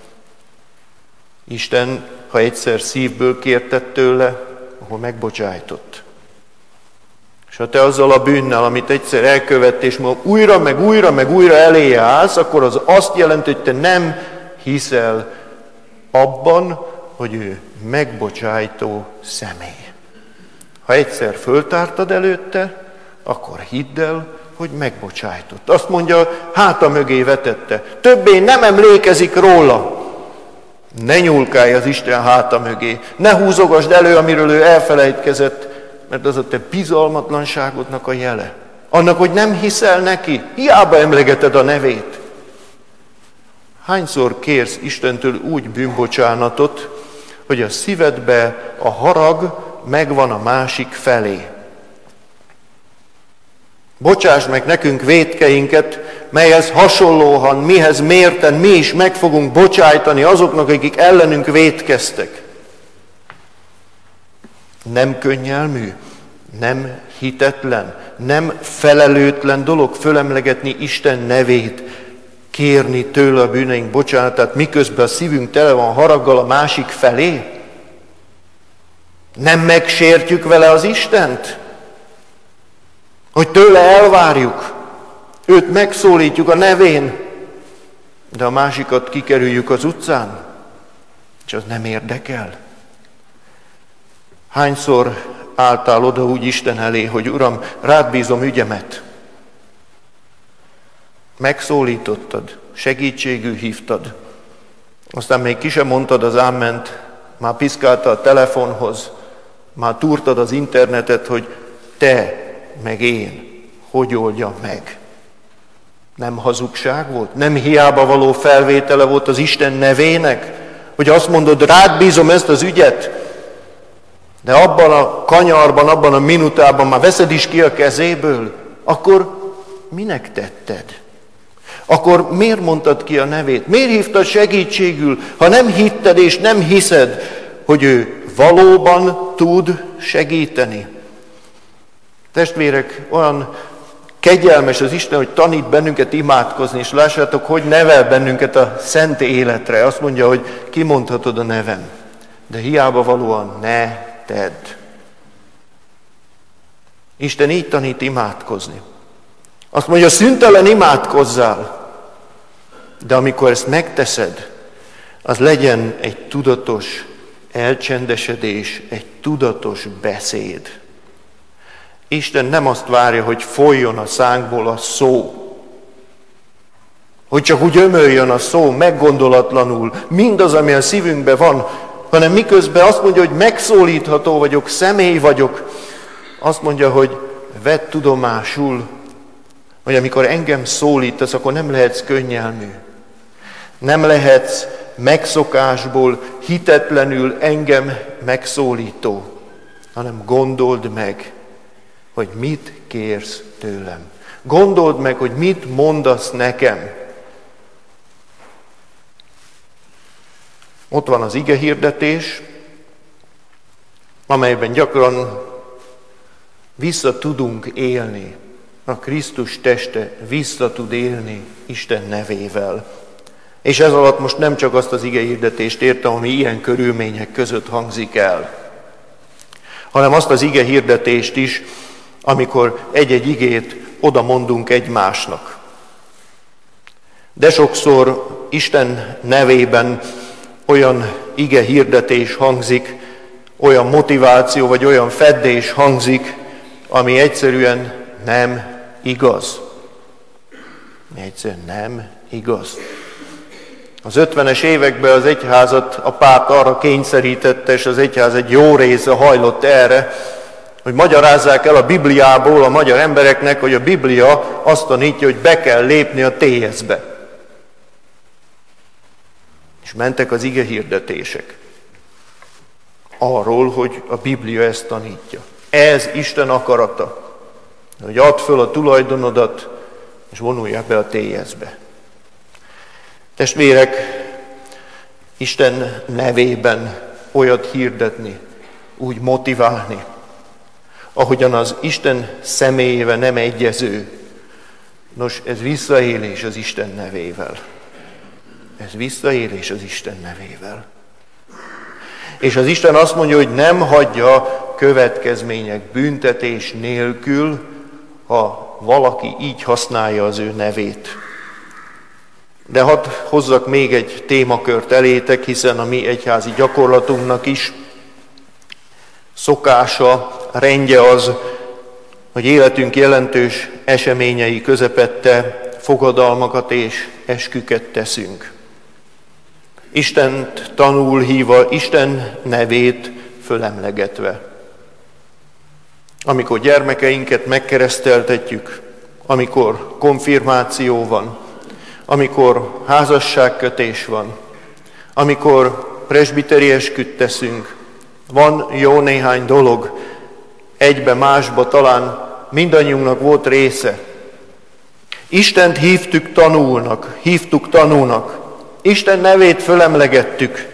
A: Isten, ha egyszer szívből kérted tőle, akkor megbocsájtott. És ha te azzal a bűnnel, amit egyszer elkövettél, és ma újra, meg újra, meg újra eléje állsz, akkor az azt jelenti, hogy te nem hiszel abban, hogy ő megbocsájtó személy. Ha egyszer föltártad előtte, akkor hidd el, hogy megbocsájtott. Azt mondja, háta mögé vetette. Többé nem emlékezik róla. Ne nyúlkálj az Isten háta mögé. Ne húzogasd elő, amiről ő elfelejtkezett, mert az a te bizalmatlanságodnak a jele. Annak, hogy nem hiszel neki, hiába emlegeted a nevét. Hányszor kérsz Istentől úgy bűnbocsánatot, hogy a szívedbe a harag megvan a másik felé? Bocsáss meg nekünk vétkeinket, melyhez hasonlóan, mihez mérten mi is meg fogunk bocsájtani azoknak, akik ellenünk vétkeztek. Nem könnyelmű, nem hitetlen, nem felelőtlen dolog fölemlegetni Isten nevét, kérni tőle a bűneink bocsánatát, miközben a szívünk tele van haraggal a másik felé? Nem megsértjük vele az Istent? Hogy tőle elvárjuk, őt megszólítjuk a nevén, de a másikat kikerüljük az utcán, és az nem érdekel. Hányszor álltál oda úgy Isten elé, hogy Uram, rád bízom ügyemet. Megszólítottad, segítségül hívtad, aztán még ki sem mondtad az áment, már piszkáltad a telefonhoz, már túrtad az internetet, hogy te meg én, hogy oldja meg. Nem hazugság volt? Nem hiába való felvétele volt az Isten nevének? Hogy azt mondod, rád bízom ezt az ügyet, de abban a kanyarban, abban a minutában már veszed is ki a kezéből, akkor minek tetted? Akkor miért mondtad ki a nevét? Miért hívtad segítségül, ha nem hitted és nem hiszed, hogy ő valóban tud segíteni? Testvérek, olyan kegyelmes az Isten, hogy tanít bennünket imádkozni, és lássátok, hogy nevel bennünket a szent életre. Azt mondja, hogy kimondhatod a nevem, de hiába valóan ne tedd. Isten így tanít imádkozni. Azt mondja, szüntelen imádkozzál, de amikor ezt megteszed, az legyen egy tudatos elcsendesedés, egy tudatos beszéd. Isten nem azt várja, hogy folyjon a szánkból a szó, hogy csak úgy ömöljön a szó, meggondolatlanul, mindaz, ami a szívünkben van, hanem miközben azt mondja, hogy megszólítható vagyok, személy vagyok, azt mondja, hogy vedd tudomásul, hogy amikor engem szólítasz, akkor nem lehetsz könnyelmű. Nem lehetsz megszokásból, hitetlenül engem megszólító, hanem gondold meg, hogy mit kérsz tőlem. Gondold meg, hogy mit mondasz nekem. Ott van az igehirdetés, amelyben gyakran vissza tudunk élni. A Krisztus teste vissza tud élni Isten nevével. És ez alatt most nem csak azt az igehirdetést értem, ami ilyen körülmények között hangzik el, hanem azt az igehirdetést is, amikor egy-egy igét oda mondunk egymásnak. De sokszor Isten nevében olyan igehirdetés hangzik, olyan motiváció vagy olyan feddés hangzik, ami egyszerűen nem igaz. Egyszerűen nem igaz. Az ötvenes években az egyházat a pápa arra kényszerítette, és az egyház egy jó része hajlott erre, hogy magyarázzák el a Bibliából a magyar embereknek, hogy a Biblia azt tanítja, hogy be kell lépni a té es-be. És mentek az igehirdetések arról, hogy a Biblia ezt tanítja. Ez Isten akarata, hogy add föl a tulajdonodat, és vonulják be a télyezbe. Testvérek, Isten nevében olyat hirdetni, úgy motiválni, ahogyan az Isten személyével nem egyező. Nos, ez visszaélés az Isten nevével. Ez visszaélés az Isten nevével. És az Isten azt mondja, hogy nem hagyja következmények, büntetés nélkül, ha valaki így használja az ő nevét. De hadd hozzak még egy témakört elétek, hiszen a mi egyházi gyakorlatunknak is szokása, rendje az, hogy életünk jelentős eseményei közepette fogadalmakat és esküket teszünk. Istent tanul hívva, Isten nevét fölemlegetve. Amikor gyermekeinket megkereszteltetjük, amikor konfirmáció van, amikor házasságkötés van, amikor presbiteri esküt teszünk, van jó néhány dolog, egybe másba talán mindannyiunknak volt része. Istent hívtuk tanulnak, hívtuk tanulnak, Isten nevét fölemlegettük,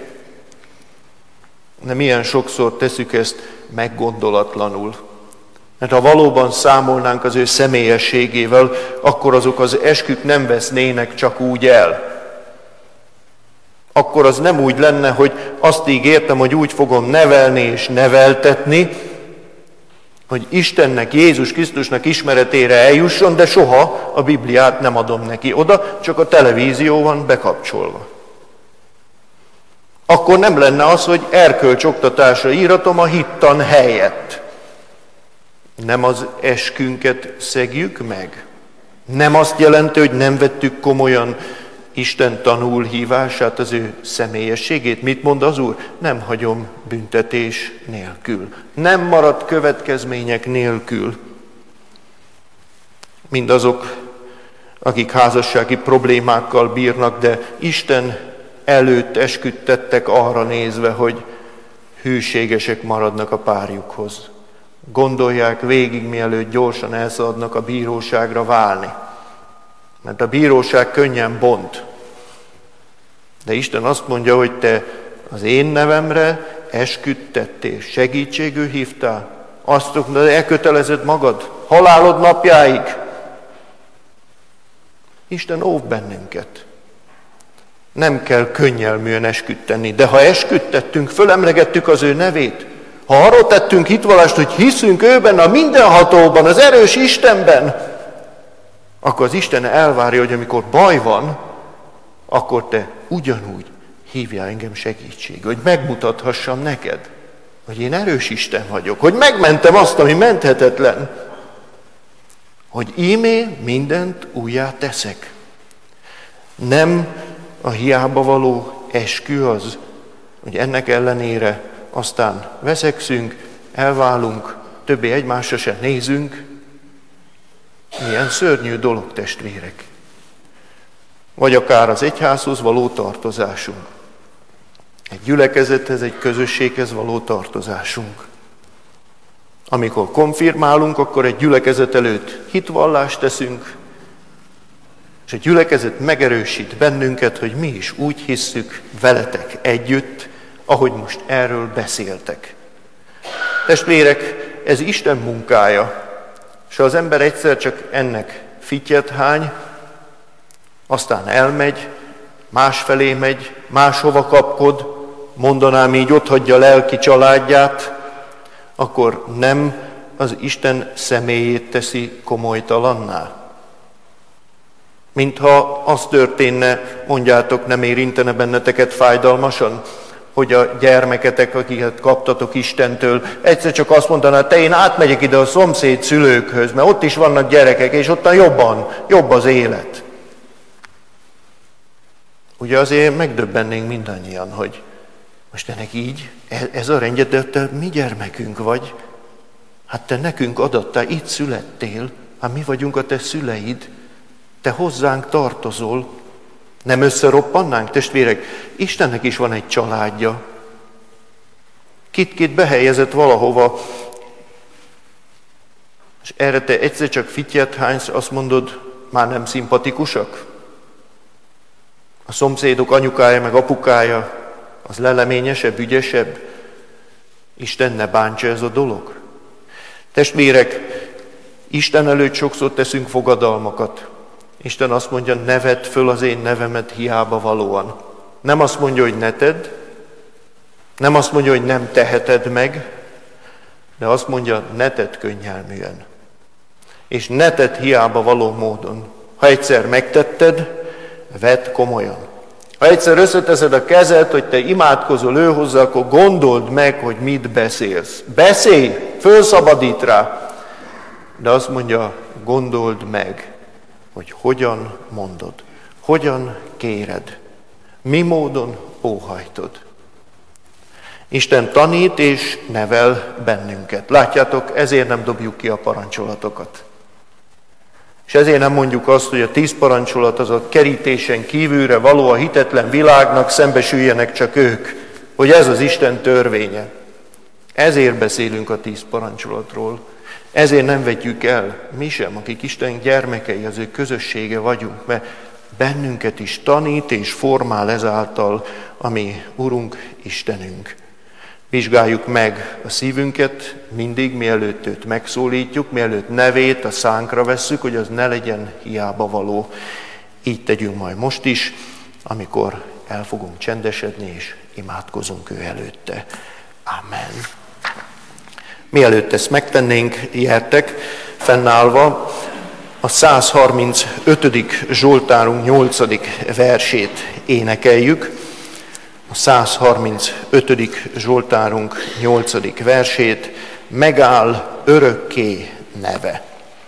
A: de milyen sokszor tesszük ezt meggondolatlanul. Mert ha valóban számolnánk az ő személyességével, akkor azok az eskük nem vesznének csak úgy el. Akkor az nem úgy lenne, hogy azt ígértem, hogy úgy fogom nevelni és neveltetni, hogy Istennek, Jézus Krisztusnak ismeretére eljusson, de soha a Bibliát nem adom neki oda, csak a televízió van bekapcsolva. Akkor nem lenne az, hogy erkölcsoktatásra íratom a hittan helyett. Nem az eskünket szegjük meg. Nem azt jelenti, hogy nem vettük komolyan Isten tanulhívását, az ő személyességét. Mit mond az Úr? Nem hagyom büntetés nélkül. Nem marad következmények nélkül. Mindazok, akik házassági problémákkal bírnak, de Isten előtt esküt tettek arra nézve, hogy hűségesek maradnak a párjukhoz. Gondolják végig, mielőtt gyorsan elszaladnak a bíróságra válni. Mert a bíróság könnyen bont. De Isten azt mondja, hogy te az én nevemre esküt tettél, segítségül hívtál. Azt mondod, elkötelezed magad, halálod napjáig. Isten óv bennünket. Nem kell könnyelműen esküt tenni, de ha esküt tettünk, fölemlegettük az ő nevét, ha arról tettünk hitvallást, hogy hiszünk őben, a mindenhatóban, az erős Istenben, akkor az Isten elvárja, hogy amikor baj van, akkor te ugyanúgy hívjál engem segítségül, hogy megmutathassam neked, hogy én erős Isten vagyok, hogy megmentem azt, ami menthetetlen, hogy ímé mindent újjá teszek. Nem a hiába való eskü az, hogy ennek ellenére aztán veszekszünk, elválunk, többé egymásra se nézünk. Milyen szörnyű dolog, testvérek. Vagy akár az egyházhoz való tartozásunk. Egy gyülekezethez, egy közösséghez való tartozásunk. Amikor konfirmálunk, akkor egy gyülekezet előtt hitvallást teszünk, és a gyülekezet megerősít bennünket, hogy mi is úgy hisszük veletek együtt, ahogy most erről beszéltek. Testvérek, ez Isten munkája, és ha az ember egyszer csak ennek fittyet hány, aztán elmegy, másfelé megy, máshova kapkod, mondanám így, otthagyja a lelki családját, akkor nem az Isten személyét teszi komolytalanná. Mintha az történne, mondjátok, nem érintene benneteket fájdalmasan, hogy a gyermeketek, akiket kaptatok Istentől, egyszer csak azt mondaná, te én átmegyek ide a szomszéd szülőkhöz, mert ott is vannak gyerekek, és ottan jobban, jobb az élet. Ugye azért megdöbbennénk mindannyian, hogy most ennek így, ez a rendje, de te mi gyermekünk vagy? Hát te nekünk adattál, itt születtél, hát mi vagyunk a te szüleid, te hozzánk tartozol, nem összeroppannánk, testvérek? Istennek is van egy családja. Kit-kit behelyezett valahova, és erre te egyszer csak fittyet hánysz, azt mondod, már nem szimpatikusak? A szomszédok anyukája meg apukája az leleményesebb, ügyesebb? Isten ne bántsa ez a dolog. Testvérek, Isten előtt sokszor teszünk fogadalmakat. Isten azt mondja, ne vedd föl az én nevemet hiába valóan. Nem azt mondja, hogy ne tedd, nem azt mondja, hogy nem teheted meg, de azt mondja, ne tedd könnyelműen. És ne tedd hiába való módon. Ha egyszer megtetted, vedd komolyan. Ha egyszer összeteszed a kezed, hogy te imádkozol ő hozzá, akkor gondold meg, hogy mit beszélsz. Beszélj, fölszabadít rá. De azt mondja, gondold meg, hogy hogyan mondod, hogyan kéred, mi módon óhajtod. Isten tanít és nevel bennünket. Látjátok, ezért nem dobjuk ki a parancsolatokat. És ezért nem mondjuk azt, hogy a tíz parancsolat az a kerítésen kívülre való a hitetlen világnak, szembesüljenek csak ők, hogy ez az Isten törvénye. Ezért beszélünk a tíz parancsolatról. Ezért nem vetjük el, mi sem, akik Isten gyermekei, az ő közössége vagyunk, mert bennünket is tanít és formál ezáltal a mi Urunk, Istenünk. Vizsgáljuk meg a szívünket mindig, mielőtt őt megszólítjuk, mielőtt nevét a szánkra vesszük, hogy az ne legyen hiába való. Így tegyünk majd most is, amikor el fogunk csendesedni és imádkozunk ő előtte. Amen. Mielőtt ezt megtennénk, gyertek, fennállva, a száz harmincötödik Zsoltárunk nyolcadik versét énekeljük. A száz harmincötödik Zsoltárunk nyolcadik versét, megáll örökké neve.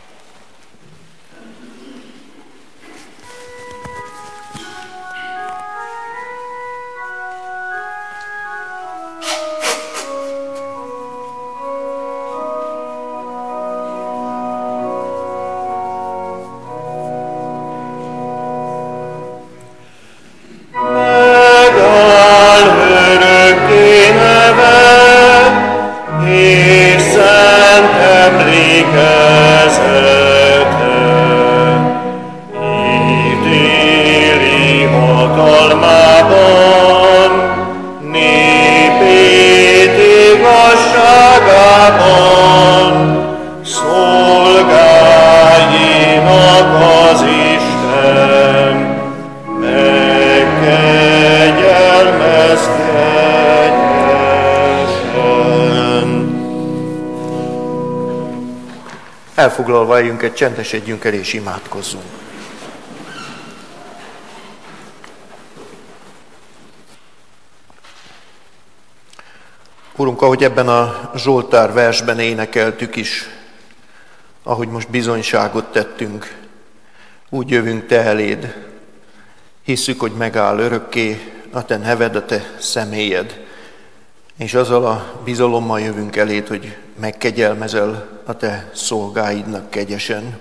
A: Elfoglalva helyünket, csendesedjünk el és imádkozzunk. Urunk, ahogy ebben a Zsoltár versben énekeltük is, ahogy most bizonyságot tettünk, úgy jövünk Te eléd. Hisszük, hogy megáll örökké a Te neved, a Te személyed. És azzal a bizalommal jövünk eléd, hogy megkegyelmezel a Te szolgáidnak kegyesen.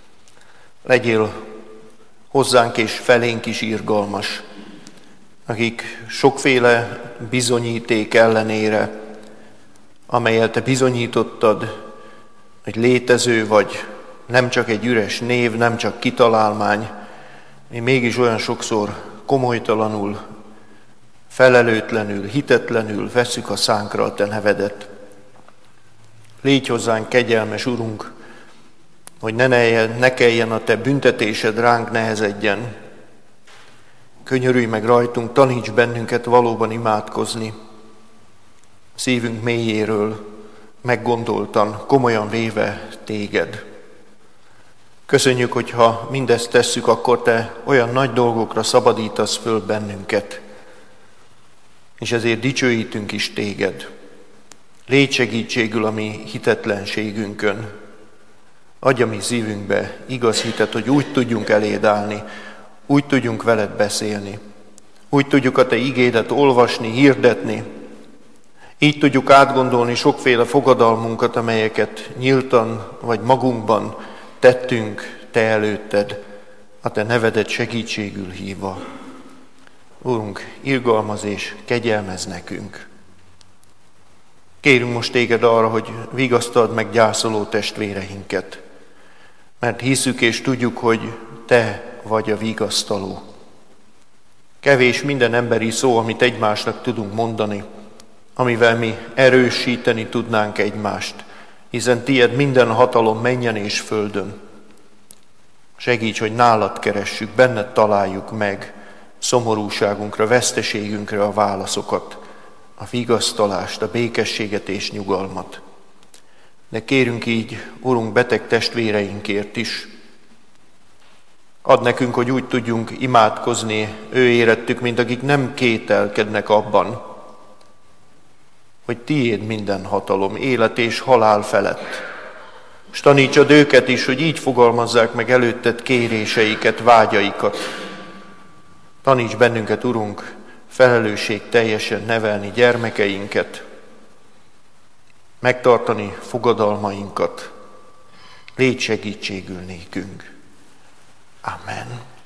A: Legyél hozzánk és felénk is irgalmas, akik sokféle bizonyíték ellenére, amelyel Te bizonyítottad, hogy létező vagy, nem csak egy üres név, nem csak kitalálmány, mi mégis olyan sokszor komolytalanul, felelőtlenül, hitetlenül vesszük a szánkra a Te nevedet. Légy hozzánk kegyelmes, Urunk, hogy ne, neljen, ne kelljen a Te büntetésed ránk nehezedjen. Könyörülj meg rajtunk, taníts bennünket valóban imádkozni. A szívünk mélyéről, meggondoltan, komolyan véve Téged. Köszönjük, hogy ha mindezt tesszük, akkor Te olyan nagy dolgokra szabadítasz föl bennünket. És ezért dicsőítünk is Téged. Légy segítségül a mi hitetlenségünkön. Adj a mi szívünkbe igaz hitet, hogy úgy tudjunk eléd állni, úgy tudjunk veled beszélni, úgy tudjuk a Te igédet olvasni, hirdetni, így tudjuk átgondolni sokféle fogadalmunkat, amelyeket nyíltan vagy magunkban tettünk Te előtted, a Te nevedet segítségül hívva. Urunk, irgalmaz és kegyelmez nekünk. Kérünk most Téged arra, hogy vigasztald meg gyászoló testvéreinket, mert hiszük és tudjuk, hogy Te vagy a vigasztaló. Kevés minden emberi szó, amit egymásnak tudunk mondani, amivel mi erősíteni tudnánk egymást, hiszen Tied minden hatalom mennyen és földön. Segíts, hogy nálad keressük, benned találjuk meg szomorúságunkra, veszteségünkre a válaszokat, a vigasztalást, a békességet és nyugalmat. De kérünk így, Urunk, beteg testvéreinkért is. Add nekünk, hogy úgy tudjunk imádkozni ő érettük, mint akik nem kételkednek abban, hogy Tiéd minden hatalom, élet és halál felett. És tanítsad őket is, hogy így fogalmazzák meg előtted kéréseiket, vágyaikat. Taníts bennünket, Urunk, felelősség teljesen nevelni gyermekeinket, megtartani fogadalmainkat. Légy segítségül nékünk. Amen.